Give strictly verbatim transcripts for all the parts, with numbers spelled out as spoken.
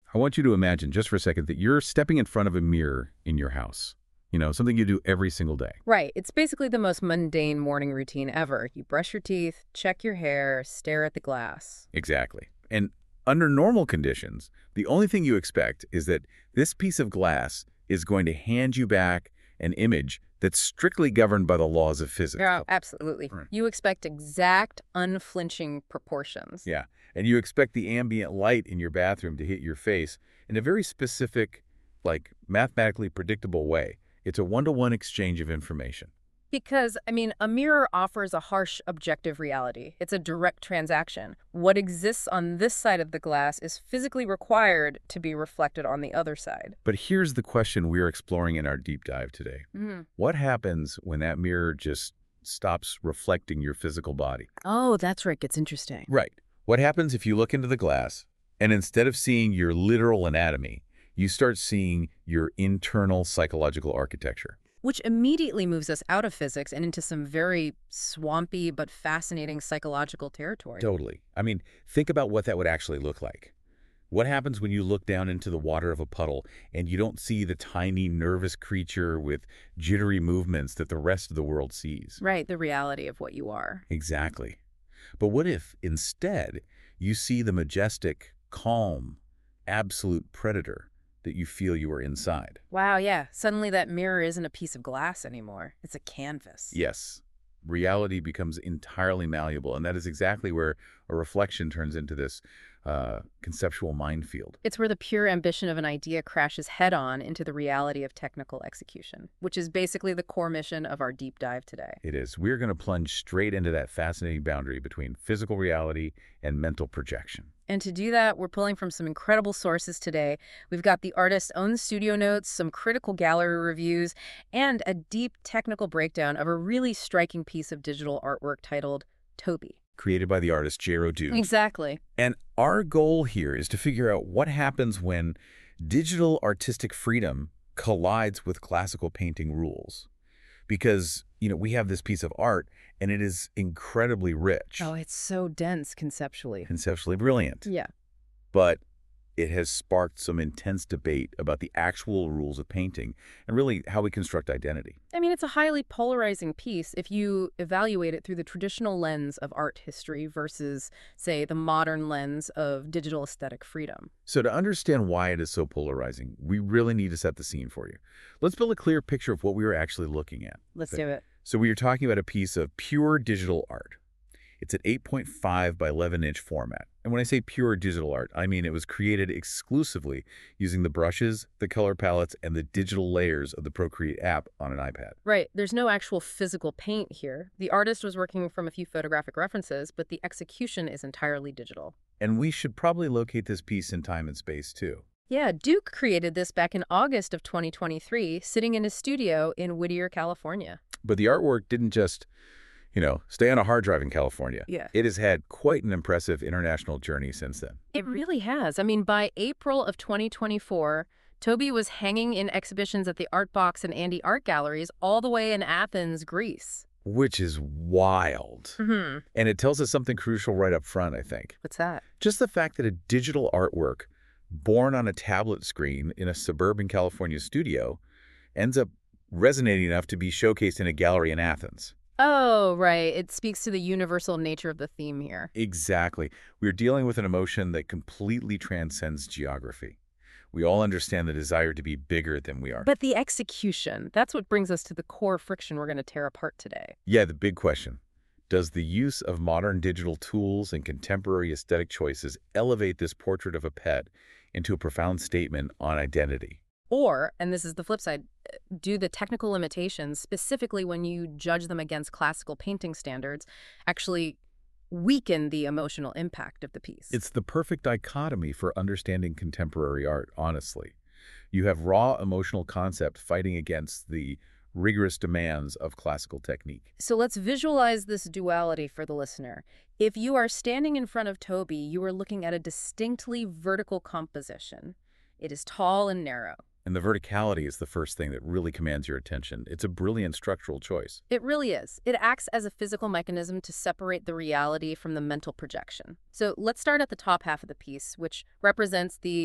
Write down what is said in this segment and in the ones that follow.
I want you to imagine just for a second that you're stepping in front of a mirror in your house. You know, something you do every single day. Right. It's basically the most mundane morning routine ever. You brush your teeth, check your hair, stare at the glass. Exactly. And under normal conditions, the only thing you expect is that this piece of glass is going to hand you back an image that's strictly governed by the laws of physics. Yeah, absolutely. Right. You expect exact, unflinching proportions. Yeah. And you expect the ambient light in your bathroom to hit your face in a very specific, like mathematically predictable way. It's a one-to-one exchange of information. Because, I mean, a mirror offers a harsh, objective reality. It's a direct transaction. What exists on this side of the glass is physically required to be reflected on the other side. But here's the question we're exploring in our deep dive today. Mm. What happens when that mirror just stops reflecting your physical body? Oh, that's where it gets interesting. Right. What happens if you look into the glass and instead of seeing your literal anatomy, you start seeing your internal psychological architecture? Which immediately moves us out of physics and into some very swampy but fascinating psychological territory. Totally. I mean, think about what that would actually look like. What happens when you look down into the water of a puddle and you don't see the tiny, nervous creature with jittery movements that the rest of the world sees? Right, the reality of what you are. Exactly. But what if, instead, you see the majestic, calm, absolute predator that you feel you are inside? Wow, yeah. Suddenly that mirror isn't a piece of glass anymore. It's a canvas. Yes. Reality becomes entirely malleable, and that is exactly where a reflection turns into this uh, conceptual minefield. It's where the pure ambition of an idea crashes head-on into the reality of technical execution, which is basically the core mission of our deep dive today. It is. We're going to plunge straight into that fascinating boundary between physical reality and mental projection. And to do that, we're pulling from some incredible sources today. We've got the artist's own studio notes, some critical gallery reviews, and a deep technical breakdown of a really striking piece of digital artwork titled Toby. Created by the artist Jero Dude. Exactly. And our goal here is to figure out what happens when digital artistic freedom collides with classical painting rules. Because, you know, we have this piece of art, and it is incredibly rich. Oh, it's so dense conceptually. Conceptually brilliant. Yeah. But it has sparked some intense debate about the actual rules of painting and really how we construct identity. I mean, it's a highly polarizing piece if you evaluate it through the traditional lens of art history versus, say, the modern lens of digital aesthetic freedom. So to understand why it is so polarizing, we really need to set the scene for you. Let's build a clear picture of what we are actually looking at. Let's Okay. do it. So we are talking about a piece of pure digital art. It's an eight point five by eleven inch format. And when I say pure digital art, I mean it was created exclusively using the brushes, the color palettes, and the digital layers of the Procreate app on an iPad. Right. There's no actual physical paint here. The artist was working from a few photographic references, but the execution is entirely digital. And we should probably locate this piece in time and space, too. Yeah, Duke created this back in August of twenty twenty-three, sitting in his studio in Whittier, California. But the artwork didn't just, you know, stay on a hard drive in California. Yeah. It has had quite an impressive international journey since then. It really has. I mean, by April of twenty twenty-four, Toby was hanging in exhibitions at the Art Box and Andy Art Galleries all the way in Athens, Greece. Which is wild. Mm-hmm. And it tells us something crucial right up front, I think. What's that? Just the fact that a digital artwork born on a tablet screen in a suburban California studio ends up resonating enough to be showcased in a gallery in Athens. Oh, right. It speaks to the universal nature of the theme here. Exactly. We're dealing with an emotion that completely transcends geography. We all understand the desire to be bigger than we are. But the execution, that's what brings us to the core friction we're going to tear apart today. Yeah, the big question. Does the use of modern digital tools and contemporary aesthetic choices elevate this portrait of a pet into a profound statement on identity? Or, and this is the flip side, do the technical limitations, specifically when you judge them against classical painting standards, actually weaken the emotional impact of the piece? It's the perfect dichotomy for understanding contemporary art, honestly. You have raw emotional concept fighting against the rigorous demands of classical technique. So let's visualize this duality for the listener. If you are standing in front of Toby, you are looking at a distinctly vertical composition. It is tall and narrow. And the verticality is the first thing that really commands your attention. It's a brilliant structural choice. It really is. It acts as a physical mechanism to separate the reality from the mental projection. So let's start at the top half of the piece, which represents the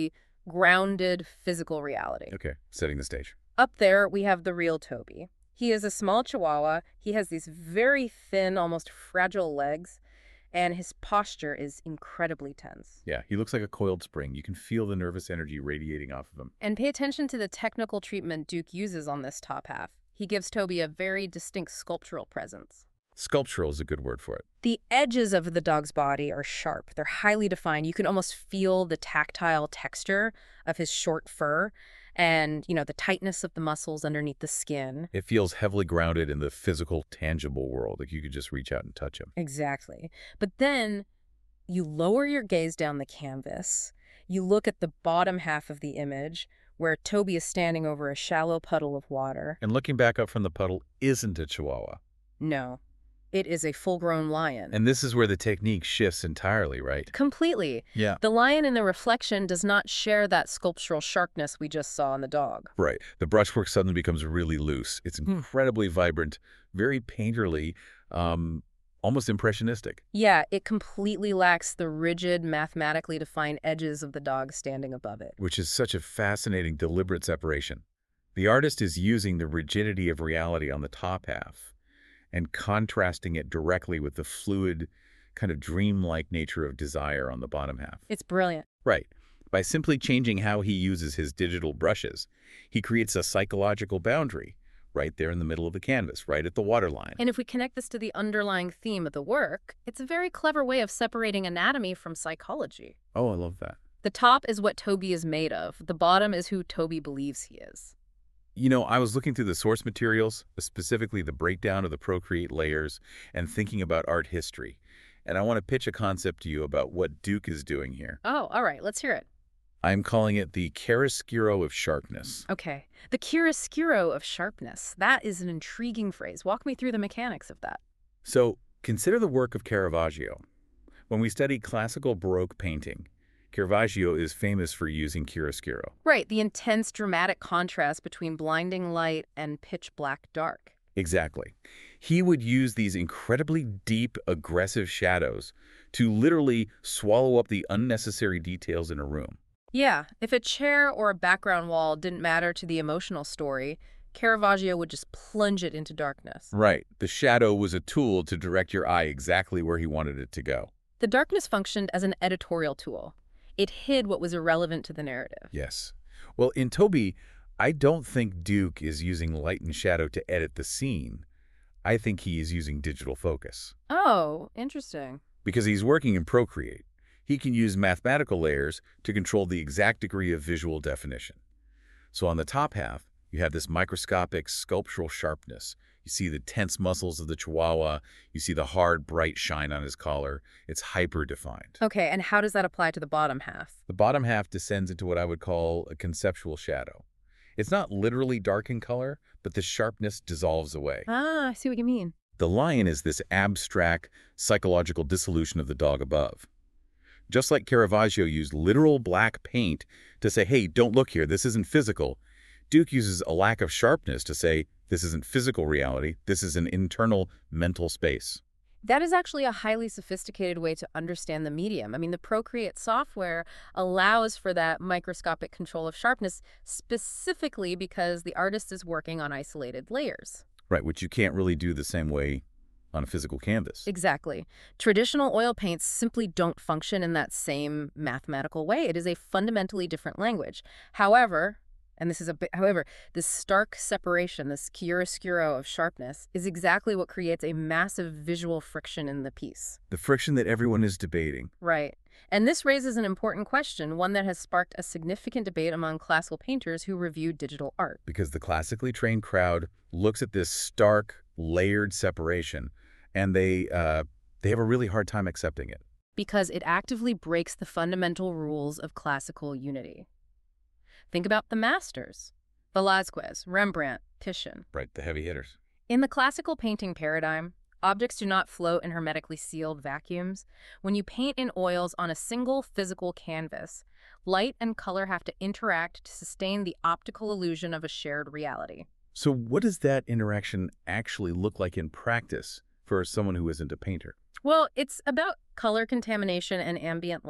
grounded physical reality. Okay, setting the stage. Up there, we have the real Toby. He is a small Chihuahua. He has these very thin, almost fragile legs, and his posture is incredibly tense. Yeah, he looks like a coiled spring. You can feel the nervous energy radiating off of him. And pay attention to the technical treatment Duke uses on this top half. He gives Toby a very distinct sculptural presence. Sculptural is a good word for it. The edges of the dog's body are sharp. They're highly defined. You can almost feel the tactile texture of his short fur and, you know, the tightness of the muscles underneath the skin. It feels heavily grounded in the physical, tangible world. Like you could just reach out and touch him. Exactly. But then you lower your gaze down the canvas. You look at the bottom half of the image where Toby is standing over a shallow puddle of water. And looking back up from the puddle isn't a Chihuahua. No. It is a full-grown lion. And this is where the technique shifts entirely, right? Completely. Yeah. The lion in the reflection does not share that sculptural sharpness we just saw in the dog. Right. The brushwork suddenly becomes really loose. It's incredibly vibrant, very painterly, um, almost impressionistic. Yeah, it completely lacks the rigid, mathematically defined edges of the dog standing above it. Which is such a fascinating, deliberate separation. The artist is using the rigidity of reality on the top half and contrasting it directly with the fluid, kind of dreamlike nature of desire on the bottom half. It's brilliant. Right. By simply changing how he uses his digital brushes, he creates a psychological boundary right there in the middle of the canvas, right at the waterline. And if we connect this to the underlying theme of the work, it's a very clever way of separating anatomy from psychology. Oh, I love that. The top is what Toby is made of. The bottom is who Toby believes he is. You know, I was looking through the source materials, specifically the breakdown of the Procreate layers, and thinking about art history. And I want to pitch a concept to you about what Duke is doing here. Oh, all right. Let's hear it. I'm calling it the chiaroscuro of sharpness. Okay. The chiaroscuro of sharpness. That is an intriguing phrase. Walk me through the mechanics of that. So, consider the work of Caravaggio. When we study classical Baroque painting, Caravaggio is famous for using chiaroscuro. Right, the intense dramatic contrast between blinding light and pitch black dark. Exactly. He would use these incredibly deep, aggressive shadows to literally swallow up the unnecessary details in a room. Yeah, if a chair or a background wall didn't matter to the emotional story, Caravaggio would just plunge it into darkness. Right. The shadow was a tool to direct your eye exactly where he wanted it to go. The darkness functioned as an editorial tool. It hid what was irrelevant to the narrative. Yes. Well, in Toby, I don't think Duke is using light and shadow to edit the scene. I think he is using digital focus. Oh, interesting. Because he's working in Procreate, he can use mathematical layers to control the exact degree of visual definition. So on the top half, you have this microscopic sculptural sharpness. You see the tense muscles of the Chihuahua. You see the hard, bright shine on his collar. It's hyper-defined. Okay, and how does that apply to the bottom half? The bottom half descends into what I would call a conceptual shadow. It's not literally dark in color, but the sharpness dissolves away. Ah, I see what you mean. The lion is this abstract, psychological dissolution of the dog above. Just like Caravaggio used literal black paint to say, hey, don't look here, this isn't physical, Duke uses a lack of sharpness to say, this isn't physical reality, this is an internal mental space. That is actually a highly sophisticated way to understand the medium. I mean, the Procreate software allows for that microscopic control of sharpness specifically because the artist is working on isolated layers. Right, which you can't really do the same way on a physical canvas. Exactly. Traditional oil paints simply don't function in that same mathematical way. It is a fundamentally different language. However, and this is a bit, however, this stark separation, this chiaroscuro of sharpness, is exactly what creates a massive visual friction in the piece. The friction that everyone is debating. Right. And this raises an important question, one that has sparked a significant debate among classical painters who review digital art. Because the classically trained crowd looks at this stark, layered separation, and they, uh, they have a really hard time accepting it. Because it actively breaks the fundamental rules of classical unity. Think about the masters, Velázquez, Rembrandt, Titian. Right, the heavy hitters. In the classical painting paradigm, objects do not float in hermetically sealed vacuums. When you paint in oils on a single physical canvas, light and color have to interact to sustain the optical illusion of a shared reality. So what does that interaction actually look like in practice for someone who isn't a painter? Well, it's about color contamination and ambient light.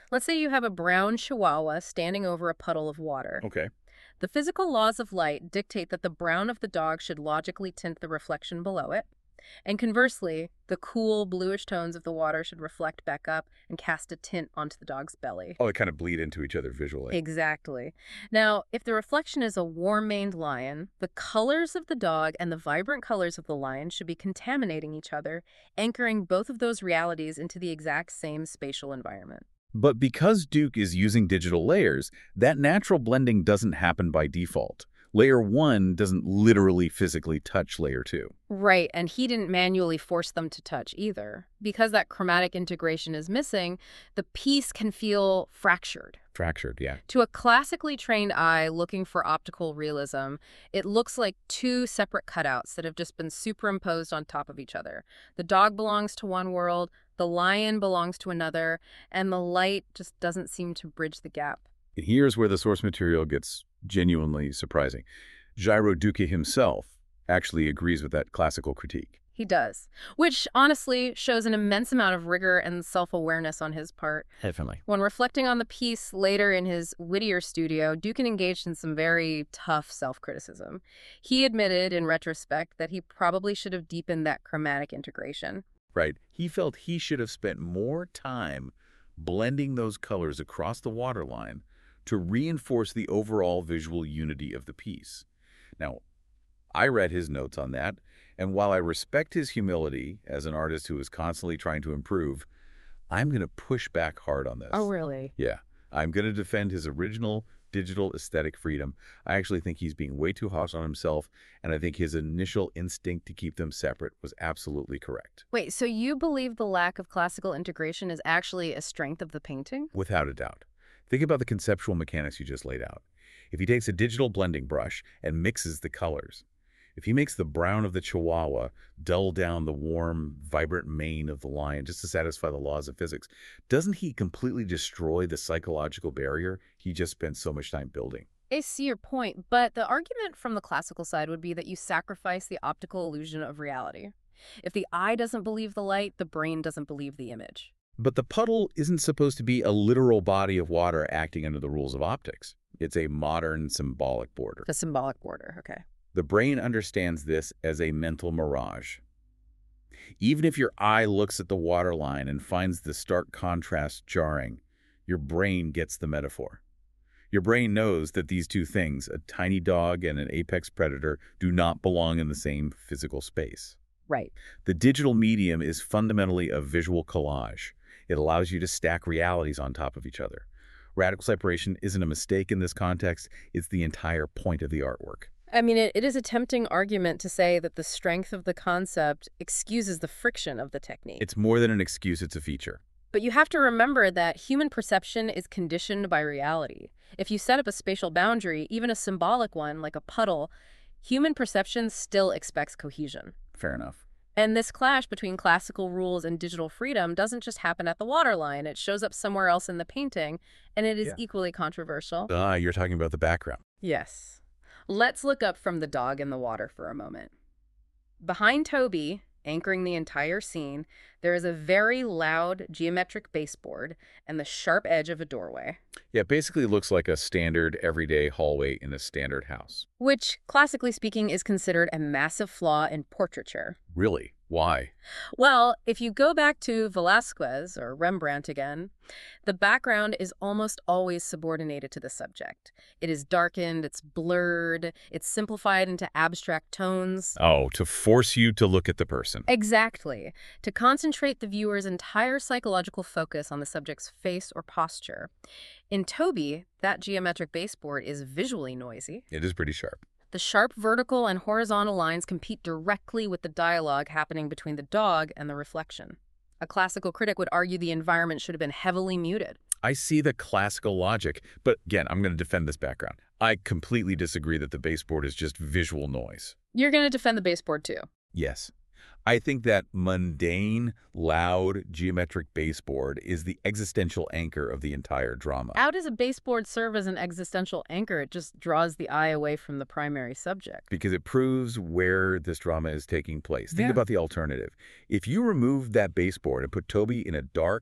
Let's say you have a brown chihuahua standing over a puddle of water. Okay. The physical laws of light dictate that the brown of the dog should logically tint the reflection below it. And conversely, the cool bluish tones of the water should reflect back up and cast a tint onto the dog's belly. Oh, they kind of bleed into each other visually. Exactly. Now, if the reflection is a warm-maned lion, the colors of the dog and the vibrant colors of the lion should be contaminating each other, anchoring both of those realities into the exact same spatial environment. But because Duke is using digital layers, that natural blending doesn't happen by default. Layer one doesn't literally physically touch layer two. Right, and he didn't manually force them to touch either. Because that chromatic integration is missing, the piece can feel fractured. Fractured, yeah. To a classically trained eye looking for optical realism, it looks like two separate cutouts that have just been superimposed on top of each other. The dog belongs to one world, the lion belongs to another, and the light just doesn't seem to bridge the gap. Here's where the source material gets genuinely surprising. Jairo Duque himself actually agrees with that classical critique. He does, which honestly shows an immense amount of rigor and self-awareness on his part. Definitely. When reflecting on the piece later in his Whittier studio, Dukin engaged in some very tough self-criticism. He admitted, in retrospect, that he probably should have deepened that chromatic integration. Right. He felt he should have spent more time blending those colors across the waterline to reinforce the overall visual unity of the piece. Now, I read his notes on that, and while I respect his humility as an artist who is constantly trying to improve, I'm going to push back hard on this. Oh, really? Yeah. I'm going to defend his original digital aesthetic freedom. I actually think he's being way too harsh on himself, and I think his initial instinct to keep them separate was absolutely correct. Wait, so you believe the lack of classical integration is actually a strength of the painting? Without a doubt. Think about the conceptual mechanics you just laid out. If he takes a digital blending brush and mixes the colors, if he makes the brown of the Chihuahua dull down the warm, vibrant mane of the lion just to satisfy the laws of physics, doesn't he completely destroy the psychological barrier he just spent so much time building? I see your point, but the argument from the classical side would be that you sacrifice the optical illusion of reality. If the eye doesn't believe the light, the brain doesn't believe the image. But the puddle isn't supposed to be a literal body of water acting under the rules of optics. It's a modern symbolic border. The symbolic border, okay. The brain understands this as a mental mirage. Even if your eye looks at the waterline and finds the stark contrast jarring, your brain gets the metaphor. Your brain knows that these two things, a tiny dog and an apex predator, do not belong in the same physical space. Right. The digital medium is fundamentally a visual collage. It allows you to stack realities on top of each other. Radical separation isn't a mistake in this context. It's the entire point of the artwork. I mean, it, it is a tempting argument to say that the strength of the concept excuses the friction of the technique. It's more than an excuse, it's a feature. But you have to remember that human perception is conditioned by reality. If you set up a spatial boundary, even a symbolic one like a puddle, human perception still expects cohesion. Fair enough. And this clash between classical rules and digital freedom doesn't just happen at the waterline. It shows up somewhere else in the painting, and it is Yeah. equally controversial. Ah, you're talking about the background. Yes. Let's look up from the dog in the water for a moment. Behind Toby, anchoring the entire scene, there is a very loud geometric baseboard and the sharp edge of a doorway, Yeah, it basically looks like a standard everyday hallway in a standard house. which, classically speaking, is considered a massive flaw in portraiture. Really? Why? Well, if you go back to Velázquez, or Rembrandt again, the background is almost always subordinated to the subject. It is darkened, it's blurred, it's simplified into abstract tones. Oh, to force you to look at the person. Exactly, to concentrate the viewer's entire psychological focus on the subject's face or posture. In Toby, that geometric baseboard is visually noisy. It is pretty sharp. The sharp vertical and horizontal lines compete directly with the dialogue happening between the dog and the reflection. A classical critic would argue the environment should have been heavily muted. I see the classical logic, but again, I'm going to defend this background. I completely disagree that the baseboard is just visual noise. You're going to defend the baseboard too. Yes. I think that mundane, loud, geometric baseboard is the existential anchor of the entire drama. How does a baseboard serve as an existential anchor? It just draws the eye away from the primary subject. Because it proves where this drama is taking place. Think Yeah. about the alternative. If you removed that baseboard and put Toby in a dark,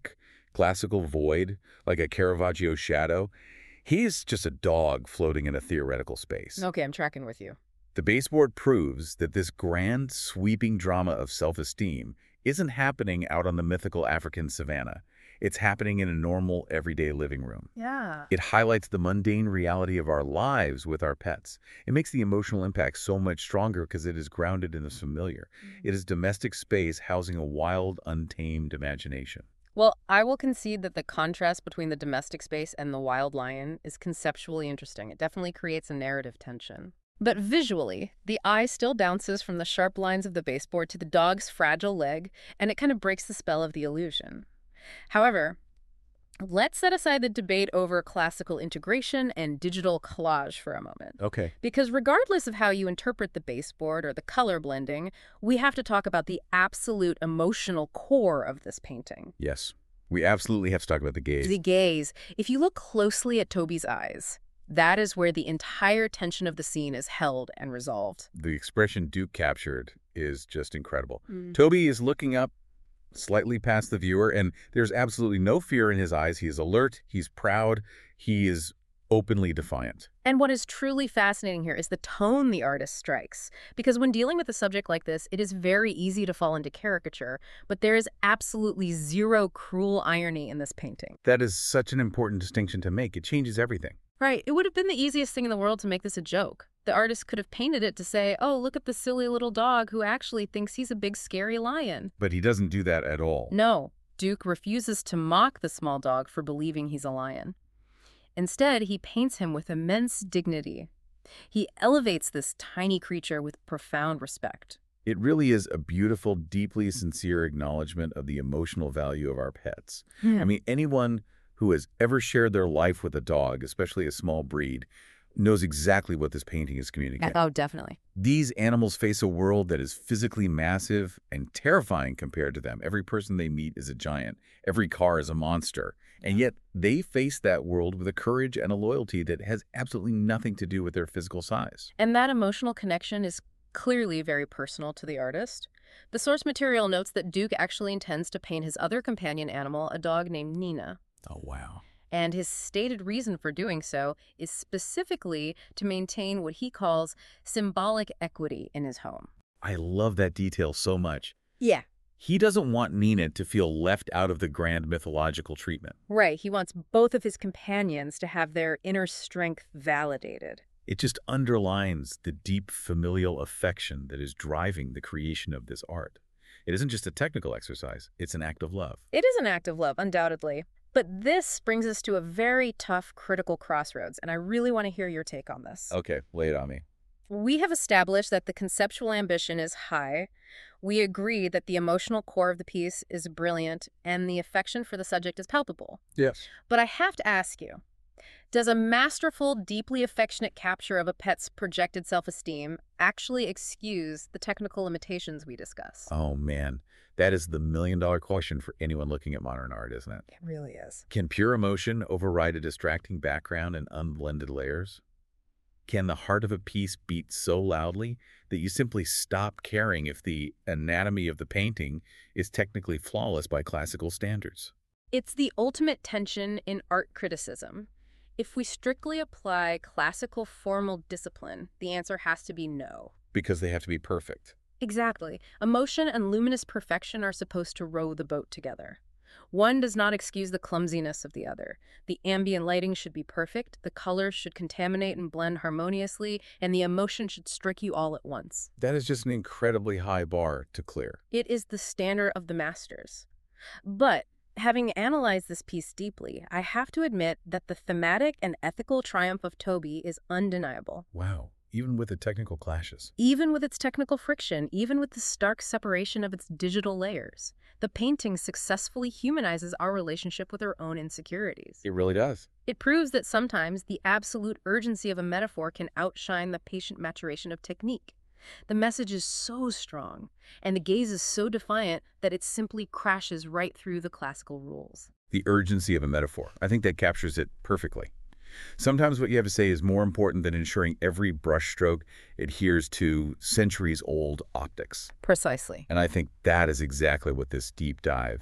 classical void, like a Caravaggio shadow, he's just a dog floating in a theoretical space. Okay, I'm tracking with you. The baseboard proves that this grand, sweeping drama of self-esteem isn't happening out on the mythical African savanna. It's happening in a normal, everyday living room. Yeah. It highlights the mundane reality of our lives with our pets. It makes the emotional impact so much stronger because it is grounded in the familiar. Mm-hmm. It is domestic space housing a wild, untamed imagination. Well, I will concede that the contrast between the domestic space and the wild lion is conceptually interesting. It definitely creates a narrative tension. But visually, the eye still bounces from the sharp lines of the baseboard to the dog's fragile leg, and it kind of breaks the spell of the illusion. However, let's set aside the debate over classical integration and digital collage for a moment. Okay. Because regardless of how you interpret the baseboard or the color blending, we have to talk about the absolute emotional core of this painting. Yes. We absolutely have to talk about the gaze. The gaze. If you look closely at Toby's eyes, that is where the entire tension of the scene is held and resolved. The expression Duke captured is just incredible. Mm. Toby is looking up slightly past the viewer, and there's absolutely no fear in his eyes. He is alert, he's proud, he is openly defiant. And what is truly fascinating here is the tone the artist strikes. Because when dealing with a subject like this, it is very easy to fall into caricature, but there is absolutely zero cruel irony in this painting. That is such an important distinction to make. It changes everything. Right. It would have been the easiest thing in the world to make this a joke. The artist could have painted it to say, oh, look at the silly little dog who actually thinks he's a big scary lion. But he doesn't do that at all. No, Duke refuses to mock the small dog for believing he's a lion. Instead, he paints him with immense dignity. He elevates this tiny creature with profound respect. It really is a beautiful, deeply sincere acknowledgement of the emotional value of our pets. Yeah. I mean, anyone who has ever shared their life with a dog, especially a small breed, knows exactly what this painting is communicating. Oh, definitely. These animals face a world that is physically massive and terrifying compared to them. Every person they meet is a giant. Every car is a monster. And yet they face that world with a courage and a loyalty that has absolutely nothing to do with their physical size. And that emotional connection is clearly very personal to the artist. The source material notes that Duke actually intends to paint his other companion animal, a dog named Nina. Oh, wow. And his stated reason for doing so is specifically to maintain what he calls symbolic equity in his home. I love that detail so much. Yeah. He doesn't want Nina to feel left out of the grand mythological treatment. Right. He wants both of his companions to have their inner strength validated. It just underlines the deep familial affection that is driving the creation of this art. It isn't just a technical exercise. It's an act of love. It is an act of love, undoubtedly. But this brings us to a very tough, critical crossroads, and I really want to hear your take on this. Okay, lay it on me. We have established that the conceptual ambition is high. We agree that the emotional core of the piece is brilliant, and the affection for the subject is palpable. Yes. But I have to ask you, does a masterful, deeply affectionate capture of a pet's projected self-esteem actually excuse the technical limitations we discuss? Oh, man. That is the million-dollar question for anyone looking at modern art, isn't it? It really is. Can pure emotion override a distracting background and unblended layers? Can the heart of a piece beat so loudly that you simply stop caring if the anatomy of the painting is technically flawless by classical standards? It's the ultimate tension in art criticism. If we strictly apply classical formal discipline, the answer has to be no. Because they have to be perfect. Exactly. Emotion and luminous perfection are supposed to row the boat together. One does not excuse the clumsiness of the other. The ambient lighting should be perfect, the colors should contaminate and blend harmoniously, and the emotion should strike you all at once. That is just an incredibly high bar to clear. It is the standard of the masters. But having analyzed this piece deeply, I have to admit that the thematic and ethical triumph of Toby is undeniable. Wow. Even with the technical clashes. Even with its technical friction, even with the stark separation of its digital layers, the painting successfully humanizes our relationship with our own insecurities. It really does. It proves that sometimes the absolute urgency of a metaphor can outshine the patient maturation of technique. The message is so strong, and the gaze is so defiant that it simply crashes right through the classical rules. The urgency of a metaphor. I think that captures it perfectly. Sometimes what you have to say is more important than ensuring every brushstroke adheres to centuries-old optics. Precisely. And I think that is exactly what this deep dive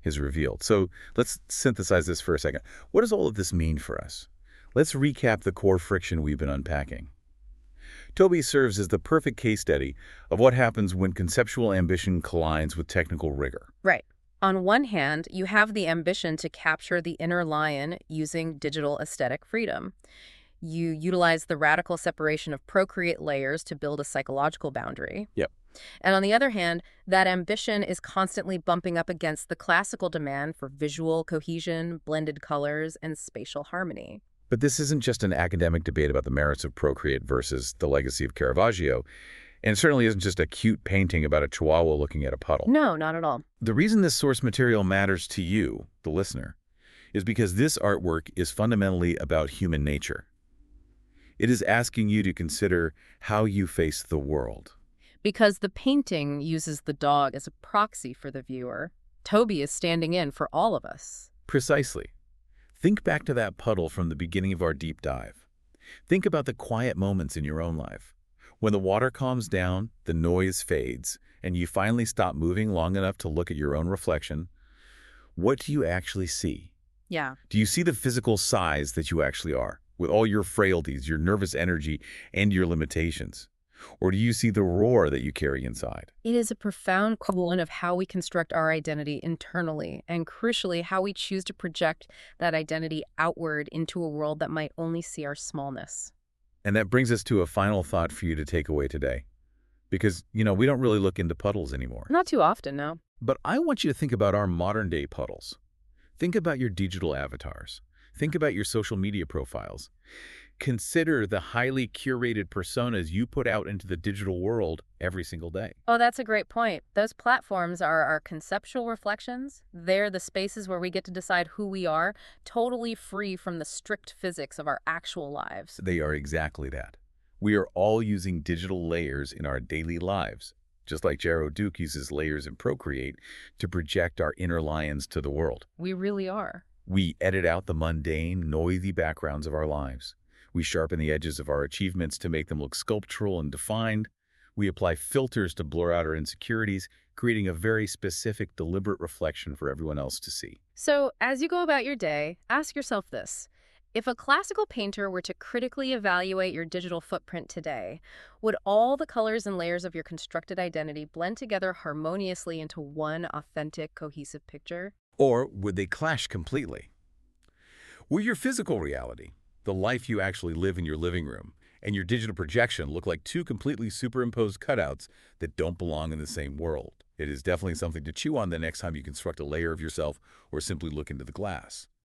is revealed. So let's synthesize this for a second. What does all of this mean for us? Let's recap the core friction we've been unpacking. Toby serves as the perfect case study of what happens when conceptual ambition collides with technical rigor. Right. On one hand, you have the ambition to capture the inner lion using digital aesthetic freedom. You utilize the radical separation of Procreate layers to build a psychological boundary. Yep. And on the other hand, that ambition is constantly bumping up against the classical demand for visual cohesion, blended colors, and spatial harmony. But this isn't just an academic debate about the merits of Procreate versus the legacy of Caravaggio, and it certainly isn't just a cute painting about a chihuahua looking at a puddle. No, not at all. The reason this source material matters to you, the listener, is because this artwork is fundamentally about human nature. It is asking you to consider how you face the world. Because the painting uses the dog as a proxy for the viewer, Toby is standing in for all of us. Precisely. Think back to that puddle from the beginning of our deep dive. Think about the quiet moments in your own life. When the water calms down, the noise fades, and you finally stop moving long enough to look at your own reflection. What do you actually see? Yeah. Do you see the physical size that you actually are, with all your frailties, your nervous energy, and your limitations? Or do you see the roar that you carry inside? It is a profound question of how we construct our identity internally, and crucially, how we choose to project that identity outward into a world that might only see our smallness. And that brings us to a final thought for you to take away today. Because, you know, we don't really look into puddles anymore. Not too often, no. But I want you to think about our modern-day puddles. Think about your digital avatars. Think about your social media profiles. Consider the highly curated personas you put out into the digital world every single day. Oh, that's a great point. Those platforms are our conceptual reflections. They're the spaces where we get to decide who we are, totally free from the strict physics of our actual lives. They are exactly that. We are all using digital layers in our daily lives, just like Jero Duke uses layers in Procreate to project our inner lions to the world. We really are. We edit out the mundane, noisy backgrounds of our lives. We sharpen the edges of our achievements to make them look sculptural and defined. We apply filters to blur out our insecurities, creating a very specific, deliberate reflection for everyone else to see. So, as you go about your day, ask yourself this. If a classical painter were to critically evaluate your digital footprint today, would all the colors and layers of your constructed identity blend together harmoniously into one authentic, cohesive picture? Or would they clash completely? Will your physical reality, the life you actually live in your living room, and your digital projection look like two completely superimposed cutouts that don't belong in the same world? It is definitely something to chew on the next time you construct a layer of yourself or simply look into the glass.